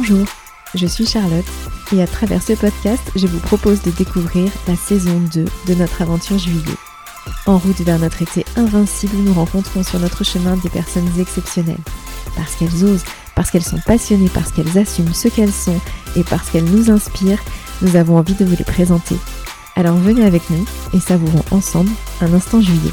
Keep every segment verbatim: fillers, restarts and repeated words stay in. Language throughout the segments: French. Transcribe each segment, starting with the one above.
Bonjour, je suis Charlotte et à travers ce podcast, je vous propose de découvrir la saison deux de notre aventure juillet. En route vers notre été invincible, nous rencontrons sur notre chemin des personnes exceptionnelles. Parce qu'elles osent, parce qu'elles sont passionnées, parce qu'elles assument ce qu'elles sont et parce qu'elles nous inspirent, nous avons envie de vous les présenter. Alors venez avec nous et savourons ensemble un instant juillet.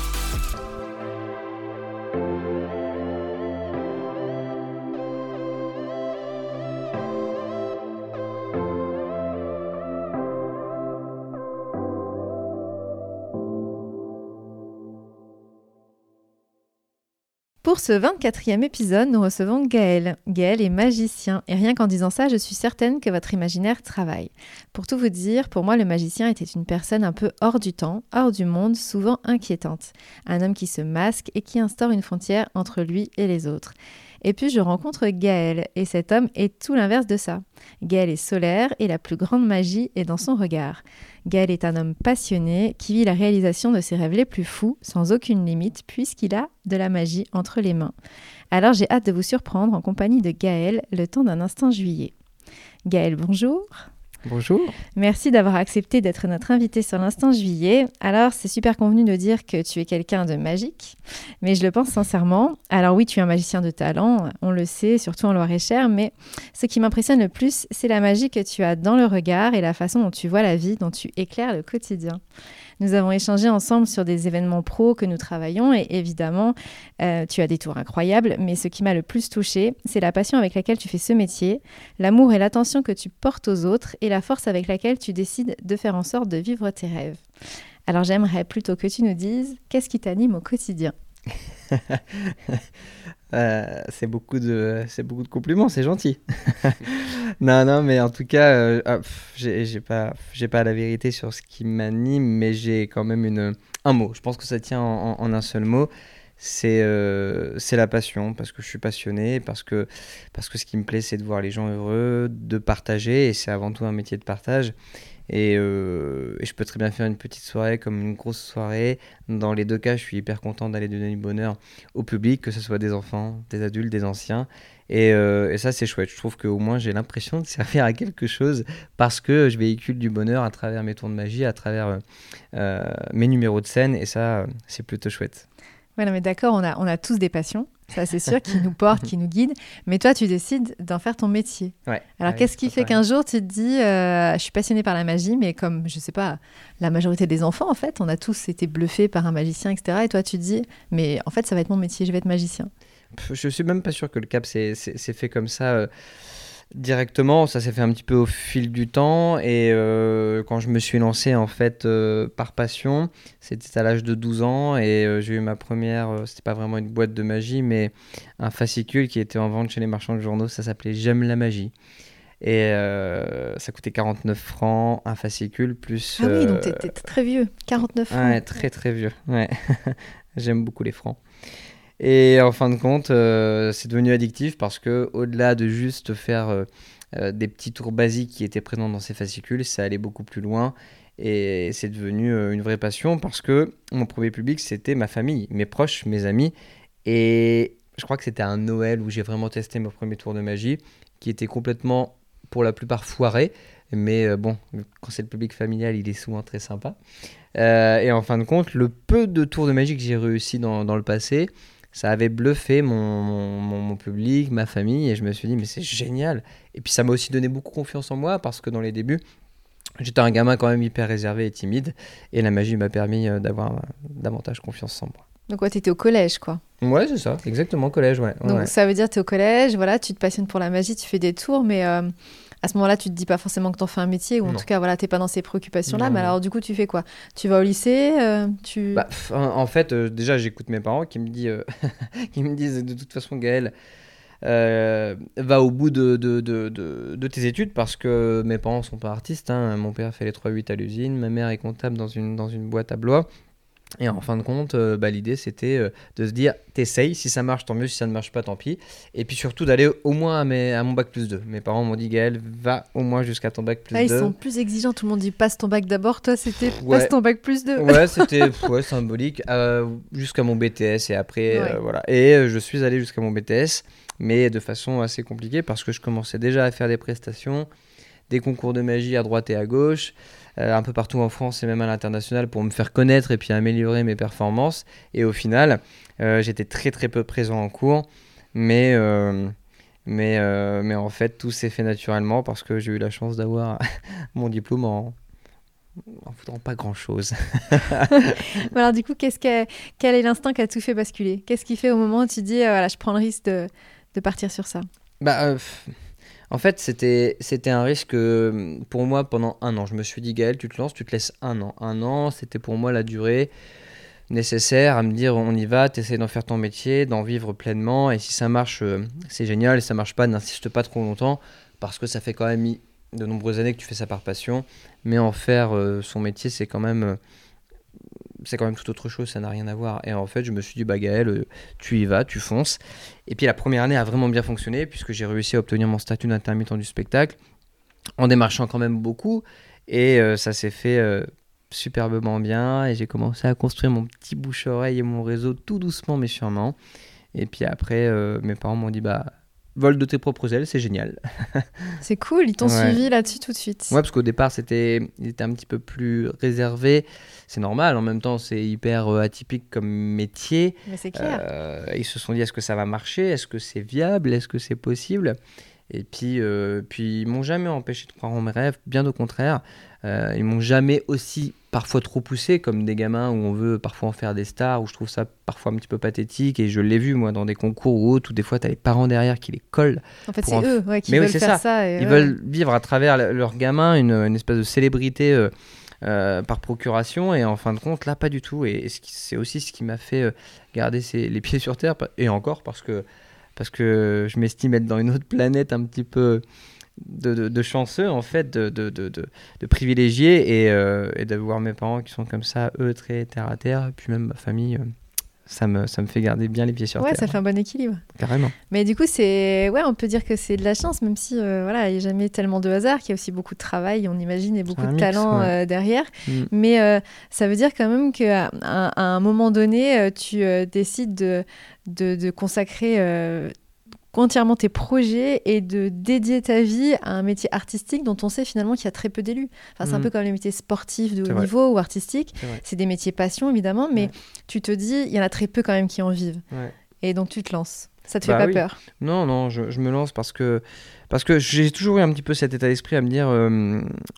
Pour ce vingt-quatrième épisode, nous recevons Gaël. Gaël est magicien et rien qu'en disant ça, je suis certaine que votre imaginaire travaille. Pour tout vous dire, pour moi, le magicien était une personne un peu hors du temps, hors du monde, souvent inquiétante. Un homme qui se masque et qui instaure une frontière entre lui et les autres. Et puis je rencontre Gaël et cet homme est tout l'inverse de ça. Gaël est solaire et la plus grande magie est dans son regard. Gaël est un homme passionné qui vit la réalisation de ses rêves les plus fous sans aucune limite puisqu'il a de la magie entre les mains. Alors j'ai hâte de vous surprendre en compagnie de Gaël le temps d'un instant juillet. Gaël, bonjour. Bonjour. Merci d'avoir accepté d'être notre invité sur l'Instant Juillet. Alors, c'est super convenu de dire que tu es quelqu'un de magique, mais je le pense sincèrement. Alors oui, tu es un magicien de talent, on le sait, surtout en Loir-et-Cher, mais ce qui m'impressionne le plus, c'est la magie que tu as dans le regard et la façon dont tu vois la vie, dont tu éclaires le quotidien. Nous avons échangé ensemble sur des événements pros que nous travaillons et évidemment, euh, tu as des tours incroyables, mais ce qui m'a le plus touchée, c'est la passion avec laquelle tu fais ce métier, l'amour et l'attention que tu portes aux autres et la force avec laquelle tu décides de faire en sorte de vivre tes rêves. Alors j'aimerais plutôt que tu nous dises, qu'est-ce qui t'anime au quotidien ? euh, c'est beaucoup de c'est beaucoup de compliments, c'est gentil. non non mais en tout cas euh, ah, pff, j'ai, j'ai pas j'ai pas la vérité sur ce qui m'anime, mais j'ai quand même une un mot. Je pense que ça tient en, en, en un seul mot. C'est euh, c'est la passion, parce que je suis passionné, parce que parce que ce qui me plaît, c'est de voir les gens heureux, de partager, et c'est avant tout un métier de partage. Et, euh, et je peux très bien faire une petite soirée comme une grosse soirée. Dans les deux cas, je suis hyper content d'aller donner du bonheur au public, que ce soit des enfants, des adultes, des anciens. Et, euh, et ça, c'est chouette. Je trouve qu'au moins, j'ai l'impression de servir à quelque chose parce que je véhicule du bonheur à travers mes tours de magie, à travers euh, mes numéros de scène. Et ça, c'est plutôt chouette. Ouais, non, mais d'accord, on a, on a tous des passions, ça c'est sûr, qui nous portent, qui nous guident, mais toi tu décides d'en faire ton métier. Ouais. Alors ouais, qu'est-ce qui fait qu'un jour tu te dis, euh, je suis passionnée par la magie, mais comme, je sais pas, la majorité des enfants en fait, on a tous été bluffés par un magicien, et cetera. Et toi tu te dis, mais en fait ça va être mon métier, je vais être magicien. Je suis même pas sûr que le cap c'est, c'est, c'est fait comme ça euh, directement, ça s'est fait un petit peu au fil du temps et euh, quand je me suis lancé en fait euh, par passion, c'était à l'âge de douze ans et euh, j'ai eu ma première, euh, c'était pas vraiment une boîte de magie mais un fascicule qui était en vente chez les marchands de journaux, ça s'appelait J'aime la magie. Et euh, ça coûtait quarante-neuf francs, un fascicule, plus... Ah oui, euh, donc t'étais très vieux, quarante-neuf francs. Ouais, très très vieux, ouais. J'aime beaucoup les francs. Et en fin de compte, euh, c'est devenu addictif parce que au-delà de juste faire euh, euh, des petits tours basiques qui étaient présents dans ces fascicules, ça allait beaucoup plus loin et c'est devenu euh, une vraie passion parce que mon premier public, c'était ma famille, mes proches, mes amis. Et je crois que c'était un Noël où j'ai vraiment testé mes premiers tours de magie qui étaient complètement, pour la plupart, foirés. Mais euh, bon, quand c'est le public familial, il est souvent très sympa. Euh, et en fin de compte, le peu de tours de magie que j'ai réussi dans, dans le passé, ça avait bluffé mon, mon, mon public, ma famille, et je me suis dit, mais c'est génial. Et puis ça m'a aussi donné beaucoup confiance en moi, parce que dans les débuts, j'étais un gamin quand même hyper réservé et timide, et la magie m'a permis d'avoir davantage confiance en moi. Donc ouais, t'étais au collège quoi. Ouais, c'est ça, exactement, collège, ouais. Donc ouais. ça veut dire que t'es au collège, voilà, tu te passionnes pour la magie, tu fais des tours, mais euh, à ce moment-là, tu te dis pas forcément que t'en fais un métier, ou en Non. tout cas, voilà, t'es pas dans ces préoccupations-là, Non, mais non. alors du coup, tu fais quoi ? Tu vas au lycée euh, tu... Bah, pff, en, en fait, euh, déjà, j'écoute mes parents qui me, dit, euh, qui me disent de toute façon, Gaël, euh, va au bout de, de, de, de, de tes études parce que mes parents sont pas artistes. Hein. Mon père fait les trois huit à l'usine, ma mère est comptable dans une, dans une boîte à Blois. Et en fin de compte, euh, bah, l'idée c'était euh, de se dire t'essayes, si ça marche tant mieux, si ça ne marche pas tant pis. Et puis surtout d'aller au moins à, mes, à mon bac plus deux. Mes parents m'ont dit Gaël, va au moins jusqu'à ton bac plus ah, deux. Ils sont plus exigeants, tout le monde dit passe ton bac d'abord, toi c'était Ouais. passe ton bac plus deux. Ouais, c'était ouais, symbolique, euh, jusqu'à mon B T S et après, Ouais. euh, voilà. Et euh, je suis allé jusqu'à mon B T S mais de façon assez compliquée parce que je commençais déjà à faire des prestations, des concours de magie à droite et à gauche, euh, un peu partout en France et même à l'international pour me faire connaître et puis améliorer mes performances. Et au final, euh, j'étais très très peu présent en cours, mais, euh, mais, euh, mais en fait tout s'est fait naturellement parce que j'ai eu la chance d'avoir mon diplôme en en foutant pas grand chose. Alors du coup, qu'est-ce que, quel est l'instinct qui a tout fait basculer? Qu'est-ce qui fait au moment où tu dis, euh, voilà, je prends le risque de, de partir sur ça? Bah, euh, pff, en fait, c'était, c'était un risque euh, pour moi pendant un an. Je me suis dit, Gaël, tu te lances, tu te laisses un an. Un an, c'était pour moi la durée nécessaire à me dire, on y va, t'essayes d'en faire ton métier, d'en vivre pleinement. Et si ça marche, euh, c'est génial. Et si ça marche pas, n'insiste pas trop longtemps parce que ça fait quand même de nombreuses années que tu fais ça par passion. Mais en faire euh, son métier, c'est quand même... euh, c'est quand même tout autre chose, ça n'a rien à voir. Et en fait, je me suis dit, bah Gaël, euh, tu y vas, tu fonces. Et puis la première année a vraiment bien fonctionné, puisque j'ai réussi à obtenir mon statut d'intermittent du spectacle, en démarchant quand même beaucoup. Et euh, ça s'est fait euh, superbement bien. Et j'ai commencé à construire mon petit bouche-oreille et mon réseau tout doucement, mais sûrement. Et puis après, euh, mes parents m'ont dit, bah, vole de tes propres ailes, c'est génial. C'est cool, ils t'ont Ouais. suivi là-dessus tout de suite. Ouais, parce qu'au départ, c'était, il était un petit peu plus réservé. C'est normal, en même temps, c'est hyper euh, atypique comme métier. Mais c'est clair. Euh, ils se sont dit, est-ce que ça va marcher? Est-ce que c'est viable? Est-ce que c'est possible? Et puis, euh, puis ils m'ont jamais empêché de croire en mes rêves, bien au contraire. Euh, ils m'ont jamais aussi parfois trop poussé, comme des gamins où on veut parfois en faire des stars, où je trouve ça parfois un petit peu pathétique. Et je l'ai vu, moi, dans des concours ou autres, où des fois, tu as les parents derrière qui les collent. En fait, pour c'est en f- eux ouais, qui Mais oui, veulent c'est faire ça. ça. et Ils ouais. veulent vivre à travers le- leur gamin une, une espèce de célébrité euh, euh, par procuration. Et en fin de compte, là, pas du tout. Et, et ce qui- c'est aussi ce qui m'a fait euh, garder ses- les pieds sur terre. Et encore, parce que, parce que je m'estime être dans une autre planète un petit peu de, de, de chanceux, en fait, de, de, de, de, de privilégiés. Et, euh, et de voir mes parents qui sont comme ça, eux, très terre à terre. Et puis même ma famille, euh, ça, me, ça me fait garder bien les pieds sur Ouais, terre. ça fait un bon équilibre. Carrément. Mais du coup, c'est ouais, on peut dire que c'est de la chance, même si euh, voilà, il n'y a jamais tellement de hasard, qu'il y a aussi beaucoup de travail, on imagine, et beaucoup un de mix, talent ouais. euh, derrière. Mm. Mais euh, ça veut dire quand même qu'à à, à un moment donné, euh, tu euh, décides de, de, de consacrer euh, entièrement tes projets et de dédier ta vie à un métier artistique dont on sait finalement qu'il y a très peu d'élus. Enfin, c'est un Mm. peu comme les métiers sportifs de C'est haut vrai. niveau ou artistiques. C'est vrai. C'est des métiers passion, évidemment, mais Ouais. tu te dis, il y en a très peu quand même qui en vivent. Ouais. Et donc, tu te lances. Ça te Bah fait pas oui. peur? Non, non, je, je me lance parce que, parce que j'ai toujours eu un petit peu cet état d'esprit à me dire euh,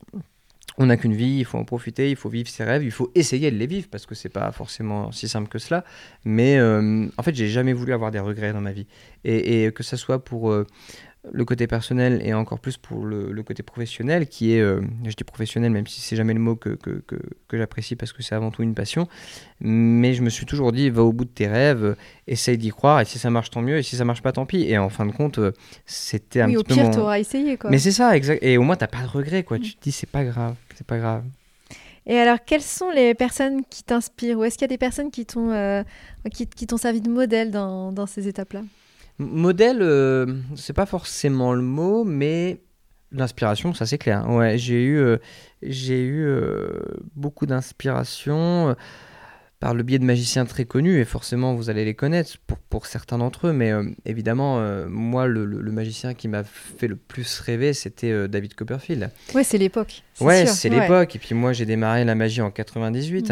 on n'a qu'une vie, il faut en profiter, il faut vivre ses rêves, il faut essayer de les vivre parce que c'est pas forcément si simple que cela. Mais euh, en fait, j'ai jamais voulu avoir des regrets dans ma vie. Et, et que ça soit pour euh, le côté personnel et encore plus pour le, le côté professionnel qui est, euh, je dis professionnel même si c'est jamais le mot que, que, que, que j'apprécie parce que c'est avant tout une passion, mais je me suis toujours dit va au bout de tes rêves, euh, essaye d'y croire et si ça marche tant mieux et si ça marche pas tant pis. Et en fin de compte, euh, c'était un Oui, petit au peu pire, mon... tu auras essayé, quoi. Mais c'est ça, exact. Et au moins t'as pas de regrets quoi, tu te dis c'est pas grave, c'est pas grave. Et alors, quelles sont les personnes qui t'inspirent? Ou est-ce qu'il y a des personnes qui t'ont euh, qui, qui t'ont servi de modèle dans, dans ces étapes-là? M- Modèle, euh, c'est pas forcément le mot, mais l'inspiration, ça c'est clair. Ouais, j'ai eu, euh, j'ai eu euh, beaucoup d'inspiration euh, par le biais de magiciens très connus, et forcément vous allez les connaître pour, pour certains d'entre eux, mais euh, évidemment, euh, moi, le, le- le magicien qui m'a fait le plus rêver, c'était euh, David Copperfield. Ouais, c'est l'époque. Ouais, sûr. c'est Ouais. l'époque, et puis moi j'ai démarré la magie en quatre-vingt-dix-huit.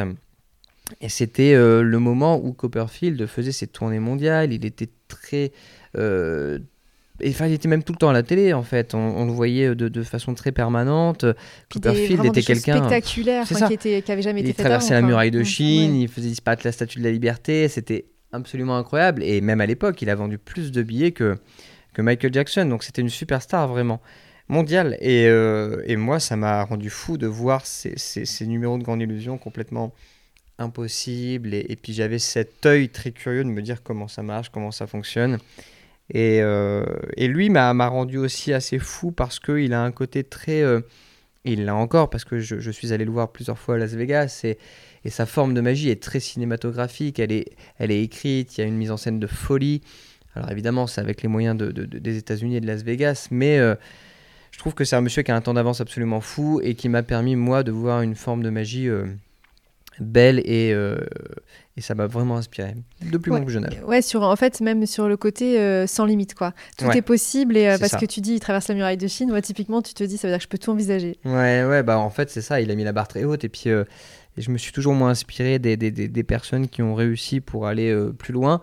Et c'était euh, le moment où Copperfield faisait ses tournées mondiales. Il était très... euh, et, enfin, il était même tout le temps à la télé, en fait. On, on le voyait de, de façon très permanente. Puis des, Copperfield vraiment était des choses quelqu'un... spectaculaires, c'est enfin, ça. qui étaient, qui avaient jamais Il été faites traversait avant, la quoi. muraille de Mmh, Chine, ouais. il faisait disparaître la statue de la liberté. C'était absolument incroyable. Et même à l'époque, il a vendu plus de billets que, que Michael Jackson. Donc c'était une superstar, vraiment, mondiale. Et, euh, et moi, ça m'a rendu fou de voir ces, ces, ces numéros de Grande Illusion complètement impossible et, et puis j'avais cet œil très curieux de me dire comment ça marche, comment ça fonctionne et, euh, et lui m'a, m'a rendu aussi assez fou parce qu'il a un côté très euh, et il l'a encore parce que je, je suis allé le voir plusieurs fois à Las Vegas et, et sa forme de magie est très cinématographique, elle est, elle est écrite, il y a une mise en scène de folie. Alors évidemment c'est avec les moyens de, de, de- des États-Unis et de Las Vegas, mais euh, je trouve que c'est un monsieur qui a un temps d'avance absolument fou et qui m'a permis moi de voir une forme de magie euh, belle et, euh, et ça m'a vraiment inspiré de plus Ouais, mon plus jeune âge. ouais, sur, en fait, même sur le côté euh, sans limite, quoi. Tout Ouais, est possible et euh, c'est parce ça. que tu dis, il traverse la muraille de Chine, moi, typiquement, tu te dis, ça veut dire que je peux tout envisager. Ouais, ouais, bah en fait, c'est ça, il a mis la barre très haute et puis euh, et je me suis toujours moins inspiré des, des, des, des personnes qui ont réussi pour aller euh, plus loin.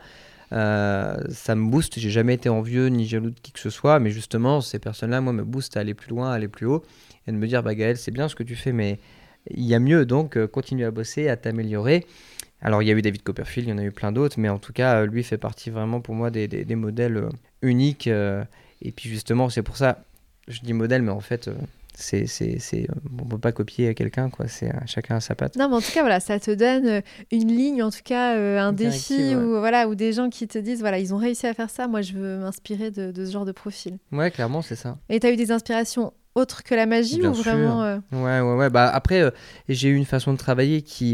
Euh, ça me booste, j'ai jamais été envieux ni jaloux de qui que ce soit, mais justement, ces personnes-là, moi, me boostent à aller plus loin, à aller plus haut et de me dire, bah Gaël, c'est bien ce que tu fais, mais il y a mieux, donc euh, continue à bosser, à t'améliorer. Alors, il y a eu David Copperfield, il y en a eu plein d'autres, mais en tout cas, euh, lui fait partie vraiment pour moi des, des, des modèles euh, uniques. euh, et puis justement, c'est pour ça, je dis modèle, mais en fait, euh, c'est, c'est, c'est, euh, on peut pas copier quelqu'un, quoi. C'est euh, chacun à sa patte. Non, mais en tout cas, voilà, ça te donne euh, une ligne, en tout cas, euh, un Une directive, défi ouais. ou, voilà, ou des gens qui te disent, voilà, ils ont réussi à faire ça, moi, je veux m'inspirer de, de ce genre de profil. Ouais, clairement, c'est ça. Et tu as eu des inspirations autres que la magie Bien ou vraiment... sûr. euh, Ouais, ouais, ouais. Bah, après, euh, j'ai eu une façon de travailler qui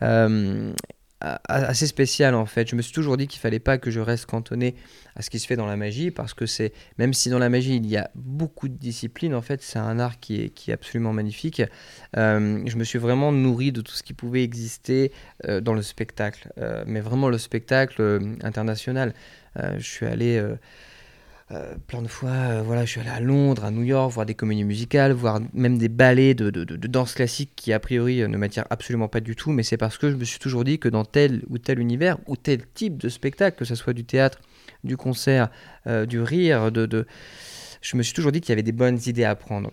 euh, a- a- assez spéciale en fait. Je me suis toujours dit qu'il fallait pas que je reste cantonné à ce qui se fait dans la magie parce que c'est, même si dans la magie il y a beaucoup de disciplines, en fait, c'est un art qui est, qui est absolument magnifique. Euh, je me suis vraiment nourri de tout ce qui pouvait exister euh, dans le spectacle, Euh, mais vraiment le spectacle euh, international. Euh, je suis allé. euh, euh, plein de fois, euh, voilà, je suis allé à Londres, à New York, voir des comédies musicales, voir même des ballets de, de, de- de danse classique qui, a priori, euh, ne m'attirent absolument pas du tout, mais c'est parce que je me suis toujours dit que dans tel ou tel univers, ou tel type de spectacle, que ce soit du théâtre, du concert, euh, du rire, de, de... je me suis toujours dit qu'il y avait des bonnes idées à prendre.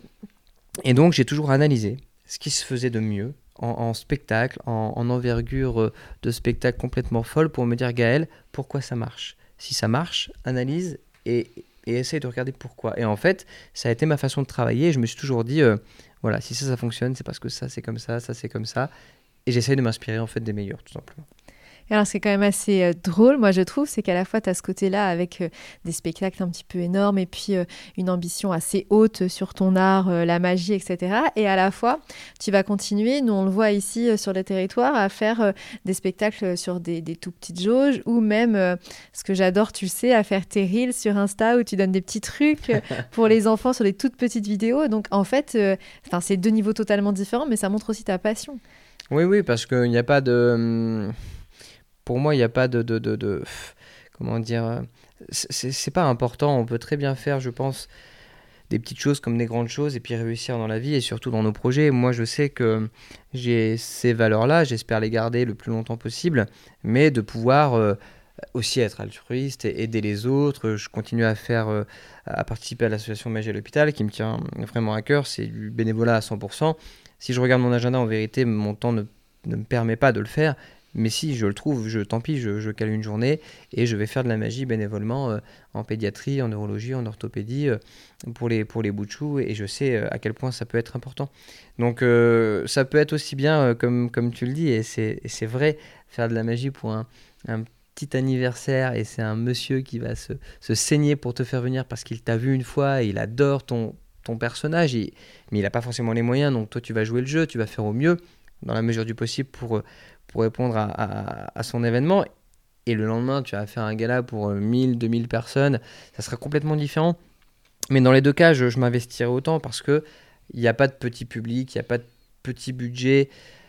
Et donc, j'ai toujours analysé ce qui se faisait de mieux en, en spectacle, en, en envergure euh, de spectacle complètement folle pour me dire, Gaël, pourquoi ça marche? Si ça marche, analyse et, et essaye de regarder pourquoi. Et en fait, ça a été ma façon de travailler. Je me suis toujours dit, euh, voilà, si ça, ça fonctionne, c'est parce que ça, c'est comme ça, ça, c'est comme ça. Et j'essaye de m'inspirer en fait des meilleurs, tout simplement. Et alors, ce qui est quand même assez euh, drôle, moi, je trouve, c'est qu'à la fois, tu as ce côté-là avec euh, des spectacles un petit peu énormes et puis euh, une ambition assez haute sur ton art, euh, la magie, et cetera. Et à la fois, tu vas continuer, nous, on le voit ici euh, sur le territoire, à faire euh, des spectacles sur des, des tout petites jauges ou même, euh, ce que j'adore, tu le sais, à faire tes reels sur Insta où tu donnes des petits trucs euh, pour les enfants sur des toutes petites vidéos. Donc, en fait, euh, enfin, c'est deux niveaux totalement différents, mais ça montre aussi ta passion. Oui, oui, parce qu'il n'y a pas de... hum, Pour moi, il n'y a pas de... de, de, de- comment dire euh, c'est c'est- c'est pas important. On peut très bien faire, je pense, des petites choses comme des grandes choses et puis réussir dans la vie et surtout dans nos projets. Moi, je sais que j'ai ces valeurs-là, j'espère les garder le plus longtemps possible, mais de pouvoir euh, aussi être altruiste et aider les autres. Je continue à faire, euh, à participer à l'association Magie à l'hôpital qui me tient vraiment à cœur. C'est du bénévolat à cent pour cent. Si je regarde mon agenda, en vérité, mon temps ne, ne me permet pas de le faire. Mais si je le trouve, je, tant pis, je, je cale une journée et je vais faire de la magie bénévolement euh, en pédiatrie, en neurologie, en orthopédie euh, pour les, pour les bouts de chou et je sais euh, à quel point ça peut être important. Donc euh, ça peut être aussi bien, euh, comme, comme tu le dis, et c'est, et c'est vrai, faire de la magie pour un, un petit anniversaire et c'est un monsieur qui va se, se saigner pour te faire venir parce qu'il t'a vu une fois et il adore ton, ton personnage, et- mais il n'a pas forcément les moyens, donc toi tu vas jouer le jeu, tu vas faire au mieux dans la mesure du possible pour, euh, pour répondre à, à- à son événement. Et le lendemain, tu vas faire un gala pour euh, mille, deux mille personnes, ça sera complètement différent. Mais dans les deux cas, je, je m'investirai autant parce que il n'y a pas de petit public, il n'y a pas de petit budget.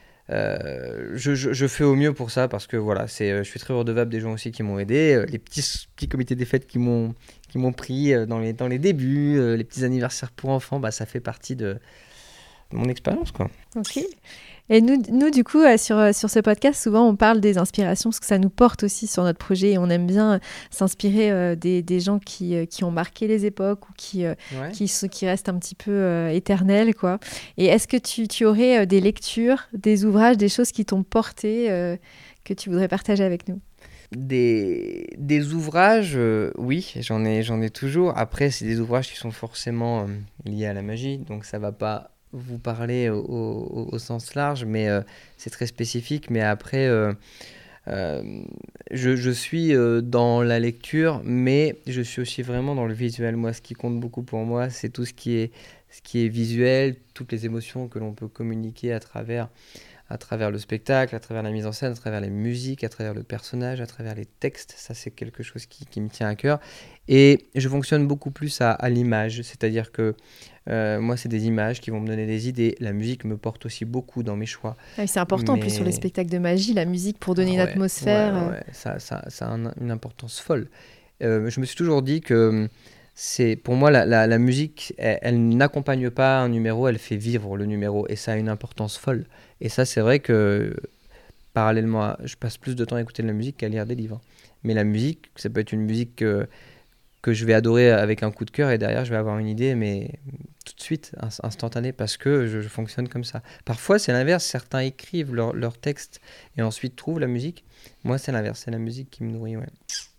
Euh, je, je- je fais au mieux pour ça parce que voilà, c'est, euh, je suis très redevable des gens aussi qui m'ont aidé, euh, les petits, petits comités des fêtes qui m'ont, qui m'ont pris euh, dans les, dans les débuts, euh, les petits anniversaires pour enfants, bah, ça fait partie de, de mon expérience, quoi. Ok. Et nous, nous du coup, euh, sur, euh, sur ce podcast, souvent, on parle des inspirations parce que ça nous porte aussi sur notre projet et on aime bien euh, s'inspirer euh, des, des gens qui, euh, qui ont marqué les époques ou qui, euh, Ouais. qui, se- qui restent un petit peu euh, éternels, quoi. Et est-ce que tu, tu aurais euh, des lectures, des ouvrages, des choses qui t'ont porté, euh, que tu voudrais partager avec nous? Des, des ouvrages, euh, oui, j'en ai, j'en ai toujours. Après, c'est des ouvrages qui sont forcément euh, liés à la magie, donc ça va pas vous parler au, au- au sens large, mais euh, c'est très spécifique. Mais après, euh, euh, je, je suis euh, dans la lecture, mais je suis aussi vraiment dans le visuel. Moi, ce qui compte beaucoup pour moi, c'est tout ce qui est, ce qui est visuel, toutes les émotions que l'on peut communiquer à travers à travers le spectacle, à travers la mise en scène, à travers les musiques, à travers le personnage, à travers les textes. Ça, c'est quelque chose qui, qui me tient à cœur. Et je fonctionne beaucoup plus à, à l'image, c'est-à-dire que euh, moi, c'est des images qui vont me donner des idées. La musique me porte aussi beaucoup dans mes choix. Ah oui, c'est important, mais... en plus sur les spectacles de magie, la musique pour donner ah une ouais, atmosphère. Ouais, ouais, ouais. Ça, ça, ça a un, une importance folle. Euh, je me suis toujours dit que c'est, pour moi, la, la, la musique, elle, elle n'accompagne pas un numéro, elle fait vivre le numéro. Et ça a une importance folle. Et ça, c'est vrai que, parallèlement à... Je passe plus de temps à écouter de la musique qu'à lire des livres. Mais la musique, ça peut être une musique que, que je vais adorer avec un coup de cœur et derrière, je vais avoir une idée, mais tout de suite, instantanée, parce que je, je fonctionne comme ça. Parfois, c'est l'inverse. Certains écrivent leur, leur texte et ensuite trouvent la musique. Moi, c'est l'inverse. C'est la musique qui me nourrit, ouais.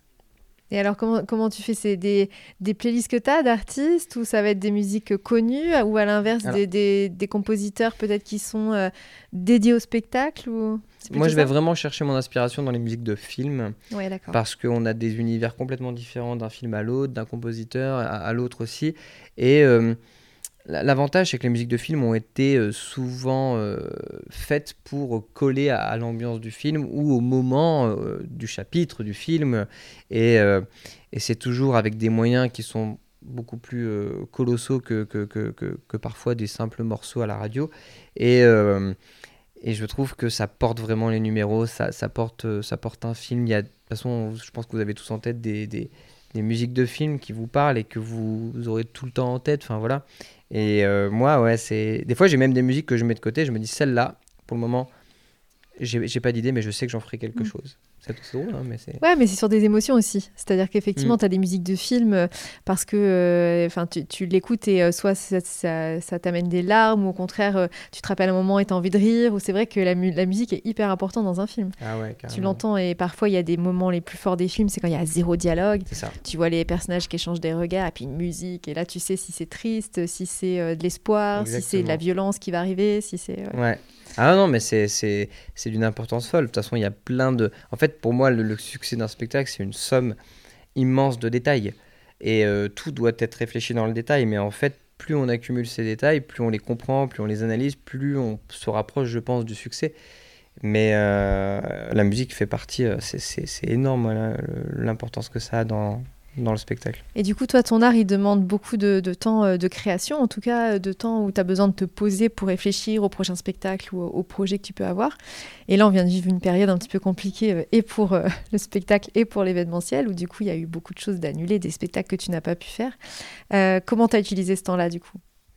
Et alors, comment, comment tu fais? C'est des, des playlists que tu as d'artistes ou ça va être des musiques connues ou à l'inverse Alors, des, des, des compositeurs peut-être qui sont euh, dédiés au spectacle ou... moi, je vais vraiment chercher mon inspiration dans les musiques de films Ouais, d'accord. parce qu'on a des univers complètement différents d'un film à l'autre, d'un compositeur à, à l'autre aussi. Et euh, l'avantage, c'est que les musiques de films ont été euh, souvent euh, faites pour coller à, à l'ambiance du film ou au moment euh, du chapitre du film. Et, euh, et c'est toujours avec des moyens qui sont beaucoup plus euh, colossaux que, que, que, que, que parfois des simples morceaux à la radio. Et, euh, et je trouve que ça porte vraiment les numéros, ça, ça, porte, ça porte un film. Il y a, de toute façon, je pense que vous avez tous en tête des, des, des musiques de films qui vous parlent et que vous, vous aurez tout le temps en tête. Enfin, voilà. Et euh, moi, ouais, c'est... Des fois, j'ai même des musiques que je mets de côté. Je me dis, celle-là, pour le moment, j'ai, j'ai pas d'idée, mais je sais que j'en ferai quelque Mm. chose. C'est, c'est drôle, hein, mais c'est... Ouais, mais c'est sur des émotions aussi. C'est-à-dire qu'effectivement, Mm. tu as des musiques de films euh, parce que euh, tu, tu l'écoutes et euh, soit ça, ça, ça t'amène des larmes ou au contraire, euh, tu te rappelles un moment et tu as envie de rire. Ou c'est vrai que la, mu- la musique est hyper importante dans un film. Ah ouais, carrément. Tu l'entends et parfois, il y a des moments les plus forts des films, c'est quand il y a zéro dialogue. C'est ça. Tu vois les personnages qui échangent des regards et puis une musique. Et là, tu sais si c'est triste, si c'est euh, de l'espoir, si c'est de la Exactement. violence qui va arriver, si c'est... ouais. Ouais. Ah non, mais c'est, c'est, c'est d'une importance folle. De toute façon, il y a plein de... En fait, pour moi, le, le succès d'un spectacle, c'est une somme immense de détails. Et euh, tout doit être réfléchi dans le détail. Mais en fait, plus on accumule ces détails, plus on les comprend, plus on les analyse, plus on se rapproche, je pense, du succès. Mais euh, la musique fait partie... euh, C'est, c'est, c'est énorme, voilà, le- l'importance que ça a dans, dans le spectacle. Et du coup, toi, ton art, il demande beaucoup de, de temps euh, de création, en tout cas, euh, de temps où tu as besoin de te poser pour réfléchir au prochain spectacle ou au, au projet que tu peux avoir. Et là, on vient de vivre une période un petit peu compliquée euh, et pour euh, le spectacle et pour l'événementiel, où du coup, il y a eu beaucoup de choses d'annulées, des spectacles que tu n'as pas pu faire. Euh, comment tu as utilisé ce temps-là, du coup?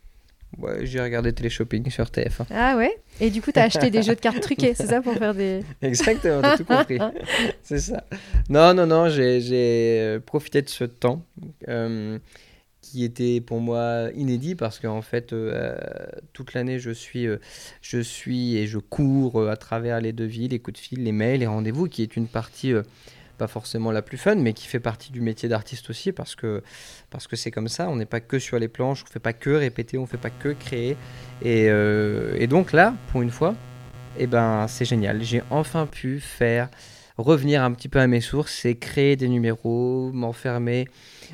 Ouais, j'ai regardé Téléshopping sur T F un. Ah ouais? Et du coup, tu as acheté des jeux de cartes truqués, c'est ça, pour faire des... Exactement, t'as tout compris. C'est ça. Non, non, non, j'ai, j'ai euh, profité de ce temps euh, qui était pour moi inédit parce qu'en fait, euh, toute l'année, je suis, euh, je suis et je cours euh, à travers les devis, les coups de fil, les mails, les rendez-vous, qui est une partie euh, pas forcément la plus fun, mais qui fait partie du métier d'artiste aussi parce que, parce que c'est comme ça. On n'est pas que sur les planches, on ne fait pas que répéter, on ne fait pas que créer. Et, euh, et donc là, pour une fois, eh ben, c'est génial. J'ai enfin pu faire revenir un petit peu à mes sources et créer des numéros, m'enfermer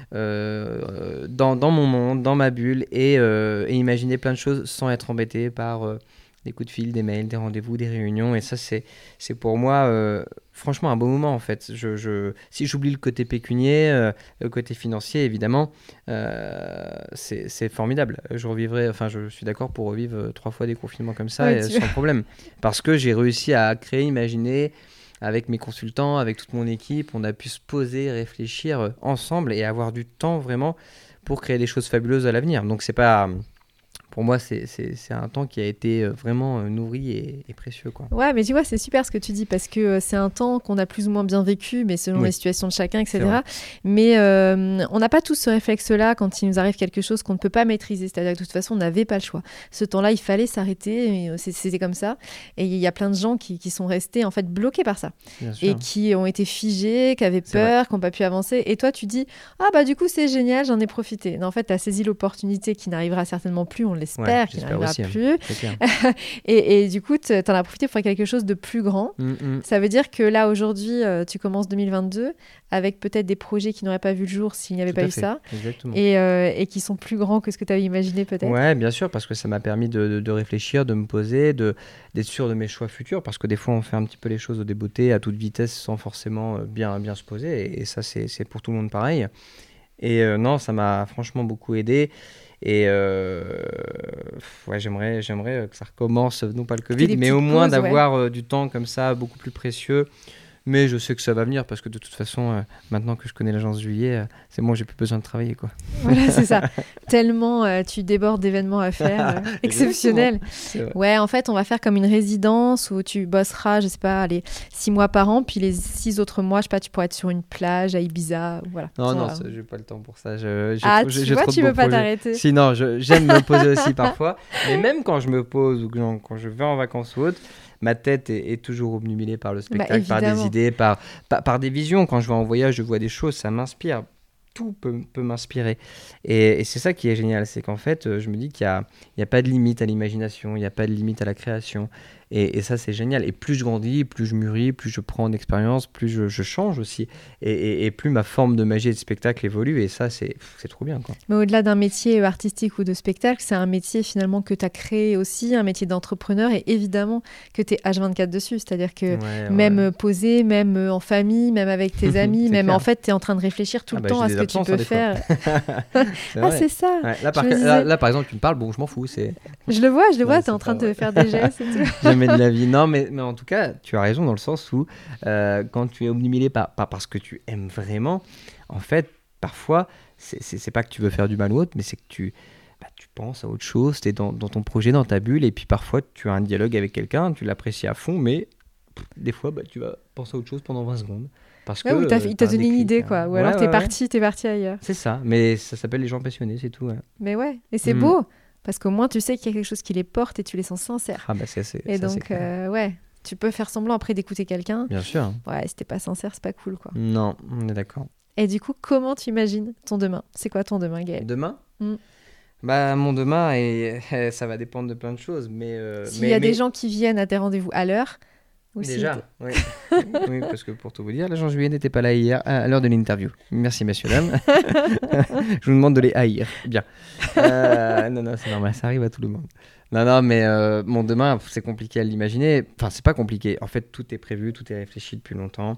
euh, dans, dans mon monde, dans ma bulle et, euh, et imaginer plein de choses sans être embêté par euh, des coups de fil, des mails, des rendez-vous, des réunions. Et ça, c'est, c'est pour moi euh, franchement un beau moment en fait. Je, je, si j'oublie le côté pécunier, euh, le côté financier évidemment, euh, c'est, c'est formidable. Je revivrai, enfin je suis d'accord pour revivre euh, trois fois des confinements comme ça Ouais, et, tu- sans problème. Parce que j'ai réussi à créer, imaginer avec mes consultants, avec toute mon équipe, on a pu se poser, réfléchir euh, ensemble et avoir du temps vraiment pour créer des choses fabuleuses à l'avenir. Donc c'est pas... Pour moi, c'est, c'est, c'est un temps qui a été euh, vraiment euh, nourri et, et précieux, quoi. Ouais, mais tu vois, c'est super ce que tu dis parce que euh, c'est un temps qu'on a plus ou moins bien vécu, mais selon Oui. les situations de chacun, C'est et cetera. Mais euh, on n'a pas tous ce réflexe-là quand il nous arrive quelque chose qu'on ne peut pas maîtriser. C'est-à-dire que de toute façon, on n'avait pas le choix. Ce temps-là, il fallait s'arrêter. Et, euh, c'est- c'était comme ça. Et il y a plein de gens qui, qui sont restés en fait bloqués par ça Bien sûr. et qui ont été figés, qui avaient C'est peur, qui n'ont pas pu avancer. Et toi, tu dis ah bah du coup c'est génial, j'en ai profité. Non, en fait, tu as saisi l'opportunité qui n'arrivera certainement plus. On l'espère, Ouais, qui j'espère n'arrivera aussi, hein. plus. C'est clair. Et, et du coup, tu en as profité pour faire quelque chose de plus grand. Mm, mm. Ça veut dire que là, aujourd'hui, euh, tu commences deux mille vingt-deux avec peut-être des projets qui n'auraient pas vu le jour s'il n'y avait Tout pas à eu fait, ça, exactement. et, euh, et qui sont plus grands que ce que tu avais imaginé peut-être. Ouais, bien sûr, parce que ça m'a permis de, de- de réfléchir, de me poser, de, d'être sûr de mes choix futurs, parce que des fois on fait un petit peu les choses au débeauté, à toute vitesse, sans forcément euh, bien, bien se poser, et, et ça c'est, c'est pour tout le monde pareil. Et euh, non, ça m'a franchement beaucoup aidé, et euh, ouais, j'aimerais, j'aimerais euh, que ça recommence, non pas le Que t'aies Covid, des mais au petites moins pauses, ouais. d'avoir euh, du temps comme ça, beaucoup plus précieux. Mais je sais que ça va venir, parce que de toute façon, euh, maintenant que je connais l'agence Juillet, euh, c'est bon, j'ai plus besoin de travailler, quoi. Voilà, c'est ça. Tellement euh, tu débordes d'événements à faire, euh, exceptionnels. C'est vrai. Ouais, en fait, on va faire comme une résidence où tu bosseras, je sais pas, les six mois par an, puis les six autres mois, je sais pas, tu pourras être sur une plage à Ibiza, voilà. Non, Ça non, va. ça, j'ai pas le temps pour ça. Je- j'ai Ah, trop, tu j'ai, j'ai vois, trop de tu beaux veux pas projets. t'arrêter. Si, non, je- j'aime me poser aussi parfois. Mais même quand je me pose ou que j'en- quand je vais en vacances ou autre, ma tête est, est toujours obnubilée par le spectacle, par des évidemment. idées, par, par, par des visions. Quand je vais en voyage, je vois des choses, ça m'inspire. Tout peut, peut m'inspirer. Et, et c'est ça qui est génial, c'est qu'en fait, euh, je me dis qu'il n'y a, il y a pas de limite à l'imagination, il n'y a pas de limite à la création. Et, et ça, c'est génial. Et plus je grandis, plus je mûris, plus je prends d'expérience, plus je, je change aussi. Et, et- et plus ma forme de magie et de spectacle évolue. Et ça, c'est, c'est trop bien, quoi. Mais au-delà d'un métier artistique ou de spectacle, c'est un métier finalement que tu as créé aussi, un métier d'entrepreneur, et évidemment que tu es H vingt-quatre dessus. C'est-à-dire que Ouais, même ouais. euh, posé, même euh, en famille, même avec tes amis, C'est même clair. en fait, tu es en train de réfléchir tout Ah le bah, temps j'ai à des ce que tu absences, peux hein, des fois. faire. C'est Ah, vrai. c'est ça. Ouais, là, par Je me ca- là, disais- là, par exemple, tu me parles, bon, je m'en fous. C'est Je le vois, je le vois, Ouais, tu es en c'est train pas de vrai. faire des gestes et tout. jamais de la vie. Non, mais, mais en tout cas, tu as raison dans le sens où euh, quand tu es obnubilé par, pas parce que tu aimes vraiment, en fait, parfois, c'est, c'est, c'est pas que tu veux faire du mal ou autre, mais c'est que tu, bah, tu penses à autre chose, tu es dans, dans ton projet, dans ta bulle, et puis parfois, tu as un dialogue avec quelqu'un, tu l'apprécies à fond, mais pff, des fois, bah, tu vas penser à autre chose pendant vingt secondes. Parce Ouais, que ou t'as- euh, il t'a t'as un donné une déclic, idée, hein. quoi. Ou Ouais, alors t'es ouais, ouais. parti, t'es parti ailleurs. C'est ça, mais ça s'appelle les gens passionnés, c'est tout. Ouais. Mais ouais, et c'est Mm. beau, parce qu'au moins tu sais qu'il y a quelque chose qui les porte et tu les sens sincères. Ah bah c'est, c'est, Et ça, c'est donc, clair. euh, ouais, tu peux faire semblant après d'écouter quelqu'un. Bien sûr. hein. Ouais, si t'es pas sincère, c'est pas cool, quoi. Non, on est d'accord. Et du coup, comment tu imagines ton demain? C'est quoi ton demain, Gaël? Demain Mm. Bah mon demain, et, ça va dépendre de plein de choses, mais... euh, S'il mais, y a mais- des gens qui viennent à tes rendez-vous à l'heure, ou si Déjà, oui. Oui, parce que pour tout vous dire, l'agent Juillet n'était pas là hier à l'heure de l'interview. Merci, messieurs, dames. Je vous demande de les haïr. Bien. Euh, non, non, c'est normal, ça arrive à tout le monde. Non, non, mais euh, mon demain, c'est compliqué à l'imaginer. Enfin, c'est pas compliqué. En fait, tout est prévu, tout est réfléchi depuis longtemps.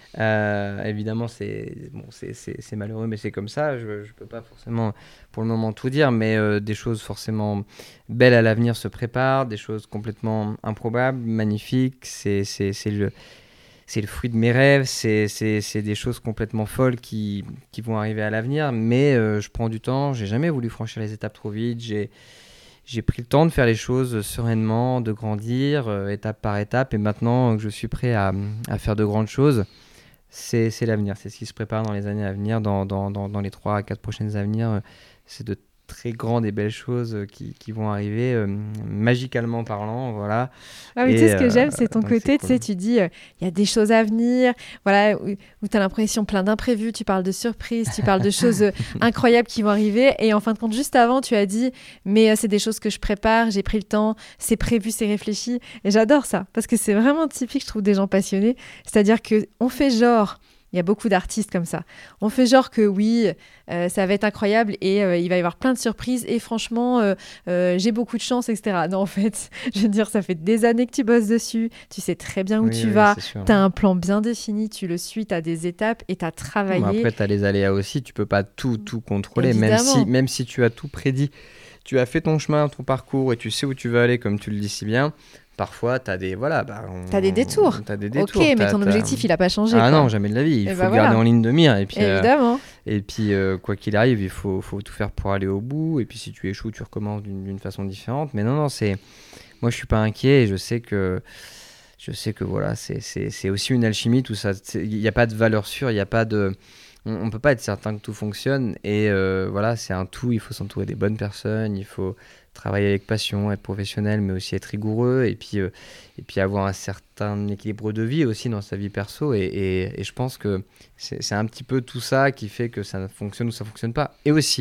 Euh, évidemment, c'est bon, c'est, c'est, c'est malheureux, mais c'est comme ça. Je je peux pas forcément, pour le moment, tout dire, mais euh, des choses forcément belles à l'avenir se préparent, des choses complètement improbables, magnifiques. C'est, c'est, c'est le, c'est le fruit de mes rêves. C'est, c'est, c'est des choses complètement folles qui, qui vont arriver à l'avenir. Mais euh, je prends du temps. J'ai jamais voulu franchir les étapes trop vite. J'ai j'ai pris le temps de faire les choses sereinement, de grandir, euh, étape par étape. Et maintenant que je suis prêt à, à faire de grandes choses, c'est, c'est l'avenir. C'est ce qui se prépare dans les années à venir, dans, dans, dans, dans les trois à quatre prochaines années à venir. euh, C'est de très grandes et belles choses euh, qui, qui vont arriver, euh, magicalement parlant. Voilà. Ah, mais tu Et, sais, ce que euh, j'aime, c'est ton donc côté, c'est tu sais, cool. tu dis, euh, il y a des choses à venir, voilà, où, où tu as l'impression plein d'imprévus, tu parles de surprises, tu parles de choses euh, incroyables qui vont arriver, et en fin de compte, juste avant, tu as dit, mais euh, c'est des choses que je prépare, j'ai pris le temps, c'est prévu, c'est réfléchi, et j'adore ça, parce que c'est vraiment typique, je trouve, des gens passionnés, c'est-à-dire qu'on fait genre... Il y a beaucoup d'artistes comme ça. On fait genre que oui, euh, ça va être incroyable et euh, il va y avoir plein de surprises et franchement, euh, euh, j'ai beaucoup de chance, et cetera. Non, en fait, je veux dire, ça fait des années que tu bosses dessus, tu sais très bien où Oui, tu oui, vas, c'est sûr. tu as un plan bien défini, tu le suis, tu as des étapes et tu as Mais travaillé. après, tu as les aléas aussi, tu peux pas tout, tout contrôler, même Évidemment. si, même si tu as tout prédit, tu as fait ton chemin, ton parcours et tu sais où tu veux aller, comme tu le dis si bien. Parfois, tu as des, voilà, bah, on- T'as des détours. t'as des détours. Ok, mais t'as- ton t'as- objectif, il n'a pas changé. Ah quoi. non, jamais de la vie. Il Et faut bah le garder voilà. en ligne de mire. Et puis, euh, Évidemment. et puis euh, quoi qu'il arrive, il faut, faut tout faire pour aller au bout. Et puis, si tu échoues, tu recommences d'une, d'une façon différente. Mais non, non, c'est... moi, je suis pas inquiet. Et je sais que, je sais que voilà, c'est, c'est, c'est aussi une alchimie, tout ça. C'est- Il n'y a pas de valeur sûre, il n'y a pas de... On ne peut pas être certain que tout fonctionne. Et euh, voilà, c'est un tout. Il faut s'entourer des bonnes personnes. Il faut travailler avec passion, être professionnel, mais aussi être rigoureux. Et puis, euh, et puis avoir un certain équilibre de vie aussi dans sa vie perso. Et, et, et je pense que c'est, c'est un petit peu tout ça qui fait que ça fonctionne ou ça ne fonctionne pas. Et aussi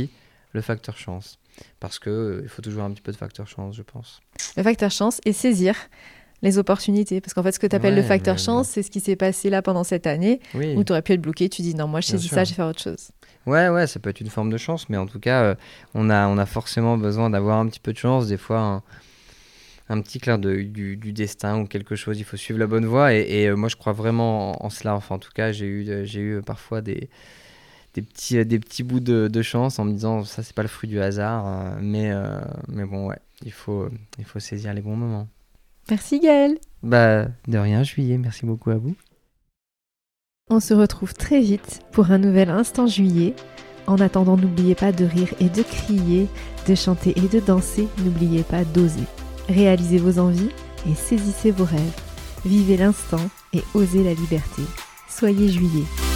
le facteur chance. Parce qu'il euh, faut toujours un petit peu de facteur chance, je pense. Le facteur chance et saisir les opportunités. Parce qu'en fait, ce que tu appelles Ouais, le facteur mais- chance, c'est ce qui s'est passé là pendant cette année, Oui. où tu aurais pu être bloqué. Tu dis non, moi je Bien saisis sûr. ça, je vais faire autre chose. Ouais, ouais, ça peut être une forme de chance, mais en tout cas, euh, on a, on a forcément besoin d'avoir un petit peu de chance. Des fois, un, un petit clin d'œil du, du destin ou quelque chose. Il faut suivre la bonne voie. Et, et, euh, moi, je crois vraiment en, en cela. Enfin, en tout cas, j'ai eu, euh, j'ai eu parfois des, des, petits, euh, des petits bouts de, de chance en me disant ça, c'est pas le fruit du hasard. euh, mais, euh, mais bon, ouais, il faut, euh, il faut saisir les bons moments. Merci Gaël. Bah, de rien, Juillet. Merci beaucoup à vous. On se retrouve très vite pour un nouvel Instant Juillet. En attendant, n'oubliez pas de rire et de crier, de chanter et de danser. N'oubliez pas d'oser. Réalisez vos envies et saisissez vos rêves. Vivez l'instant et osez la liberté. Soyez Juillet.